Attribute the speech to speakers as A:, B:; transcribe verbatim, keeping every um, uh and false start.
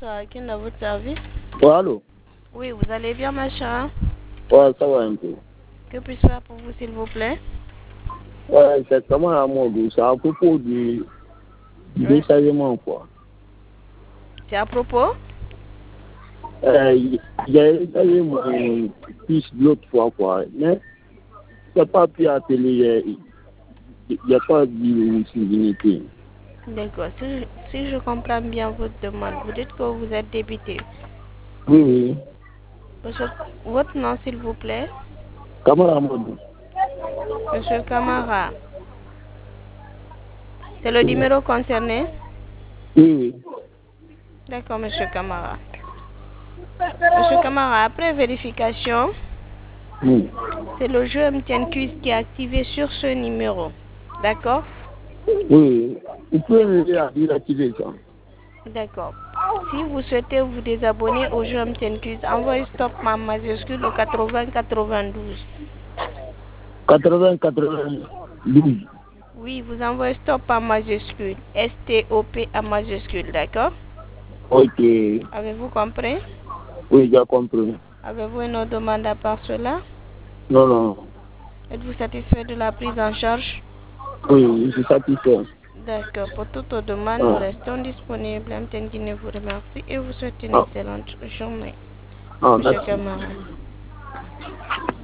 A: bonsoir, qui est dans votre service?
B: Ouais, allô?
A: Oui, vous allez bien, machin?
B: Ouais, ça va un peu.
A: Que puis-je faire pour vous, s'il vous plaît?
B: Ouais, c'est comment à mon goût? C'est à propos du, du
A: Oui.
B: déchargement, quoi.
A: C'est à propos?
B: Euh, j'ai déchargé mon fils l'autre fois, quoi. Mais c'est pas pu appeler, il n'y a pas de dignité.
A: D'accord. Si, je- si je comprends bien votre demande, vous dites que vous êtes débité.
B: Oui, oui.
A: Monsieur, votre nom, s'il vous plaît?
B: Camara Modou.
A: Monsieur Camara. C'est le numéro concerné?
B: Oui, oui.
A: D'accord, monsieur Camara. Monsieur Camara, après vérification,
B: Oui,
A: c'est le jeu M T N Quiz qui est activé sur ce numéro. D'accord?
B: oui. Vous pouvez m'aider à désactiver ça.
A: D'accord. Si vous souhaitez vous désabonner au jeu M T N Quiz, envoyez stop en majuscule au quatre-vingts quatre-vingt-douze.
B: quatre-vingts quatre-vingt-douze.
A: Oui, vous envoyez stop en majuscule. S T O P en majuscule, d'accord?
B: Ok.
A: Avez-vous compris?
B: Oui, j'ai compris.
A: Avez-vous une autre demande à part cela?
B: Non, non.
A: Êtes-vous satisfait de la prise en charge?
B: Oui, je suis satisfait.
A: D'accord. Pour toute autre demande, nous
B: Ah.
A: restons disponibles. M T N Guinée vous remercie et vous souhaite une
B: Ah.
A: excellente journée.
B: Ah,
A: Monsieur
B: merci.
A: Camara.